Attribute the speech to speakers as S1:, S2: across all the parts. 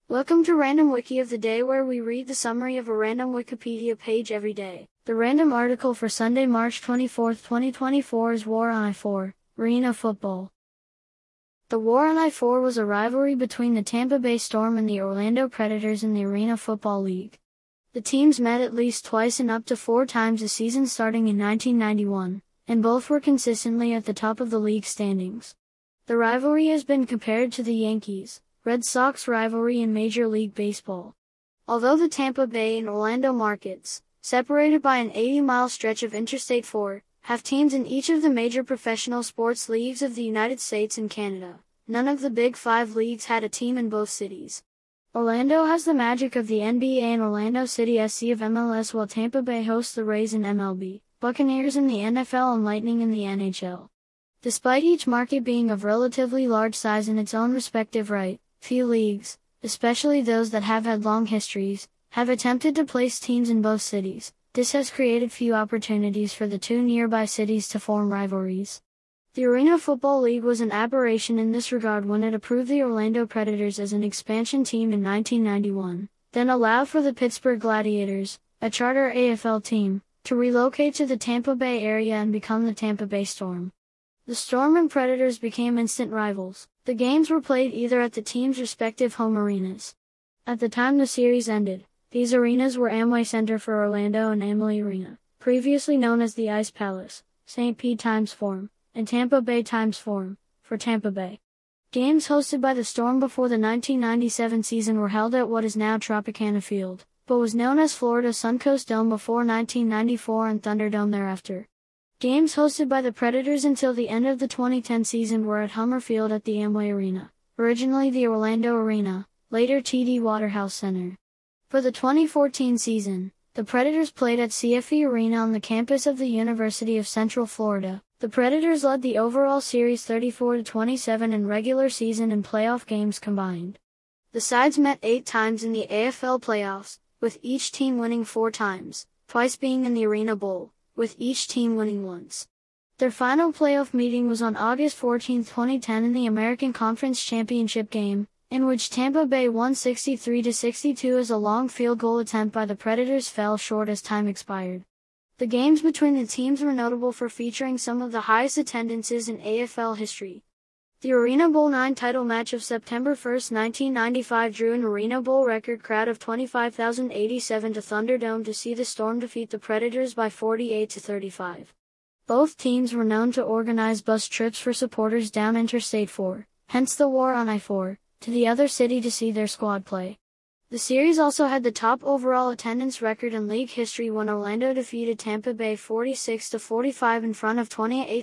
S1: Welcome to Random Wiki of the Day, where we read the summary of a random Wikipedia page every day. The random article for Sunday, March 24, 2024 is War on I-4, Arena Football. The War on I-4 was a rivalry between the Tampa Bay Storm and the Orlando Predators in the Arena Football League. The teams met at least twice and up to 4 times a season starting in 1991, and both were consistently at the top of the league standings. The rivalry has been compared to the Yankees-Red Sox rivalry in Major League Baseball. Although the Tampa Bay and Orlando markets, separated by an 80-mile stretch of Interstate 4, have teams in each of the major professional sports leagues of the United States and Canada, none of the Big Five leagues had a team in both cities. Orlando has the Magic of the NBA and Orlando City SC of MLS, while Tampa Bay hosts the Rays in MLB, Buccaneers in the NFL and Lightning in the NHL. Despite each market being of relatively large size in its own respective right, few leagues, especially those that have had long histories, have attempted to place teams in both cities. This has created few opportunities for the two nearby cities to form rivalries. The Arena Football League was an aberration in this regard when it approved the Orlando Predators as an expansion team in 1991, then allowed for the Pittsburgh Gladiators, a charter AFL team, to relocate to the Tampa Bay area and become the Tampa Bay Storm. The Storm and Predators became instant rivals. The games were played either at the team's respective home arenas. At the time the series ended, these arenas were Amway Center for Orlando and Amalie Arena, previously known as the Ice Palace, St. Pete Times Forum, and Tampa Bay Times Forum, for Tampa Bay. Games hosted by the Storm before the 1997 season were held at what is now Tropicana Field, but was known as Florida Suncoast Dome before 1994 and Thunderdome thereafter. Games hosted by the Predators until the end of the 2010 season were at Hummer Field at the Amway Arena, originally the Orlando Arena, later TD Waterhouse Center. For the 2014 season, the Predators played at CFE Arena on the campus of the University of Central Florida. The Predators led the overall series 34-27 in regular season and playoff games combined. The sides met 8 times in the AFL playoffs, with each team winning 4 times, twice being in the Arena Bowl, with each team winning once. Their final playoff meeting was on August 14, 2010 in the American Conference Championship game, in which Tampa Bay won 63-62 as a long field goal attempt by the Predators fell short as time expired. The games between the teams were notable for featuring some of the highest attendances in AFL history. The Arena Bowl 9 title match of September 1, 1995 drew an Arena Bowl record crowd of 25,087 to Thunderdome to see the Storm defeat the Predators by 48-35. Both teams were known to organize bus trips for supporters down Interstate 4, hence the War on I-4, to the other city to see their squad play. The series also had the top overall attendance record in league history when Orlando defeated Tampa Bay 46-45 in front of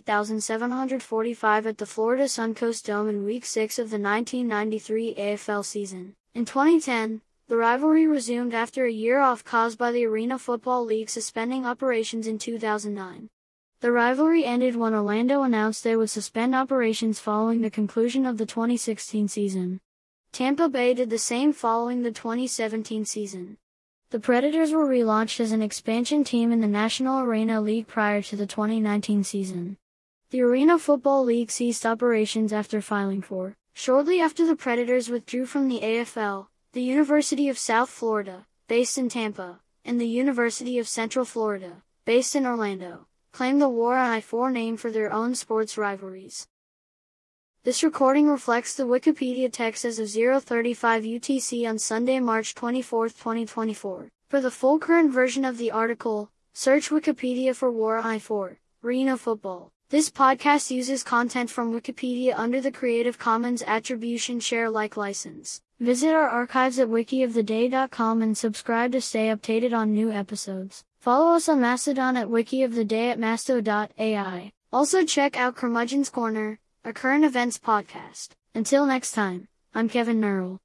S1: 28,745 at the Florida Suncoast Dome in Week 6 of the 1993 AFL season. In 2010, the rivalry resumed after a year off caused by the Arena Football League suspending operations in 2009. The rivalry ended when Orlando announced they would suspend operations following the conclusion of the 2016 season. Tampa Bay did the same following the 2017 season. The Predators were relaunched as an expansion team in the National Arena League prior to the 2019 season. The Arena Football League ceased operations after filing for, shortly after the Predators withdrew from the AFL, the University of South Florida, based in Tampa, and the University of Central Florida, based in Orlando, claimed the War on I-4 name for their own sports rivalries. This recording reflects the Wikipedia text as of 0:35 UTC on Sunday, March 24, 2024. For the full current version of the article, search Wikipedia for War on I-4, Arena Football. This podcast uses content from Wikipedia under the Creative Commons Attribution Share Alike license. Visit our archives at wikioftheday.com and subscribe to stay updated on new episodes. Follow us on Mastodon at wikioftheday@masto.ai. Also check out Curmudgeon's Corner, a current events podcast. Until next time, I'm Kevin Nurl.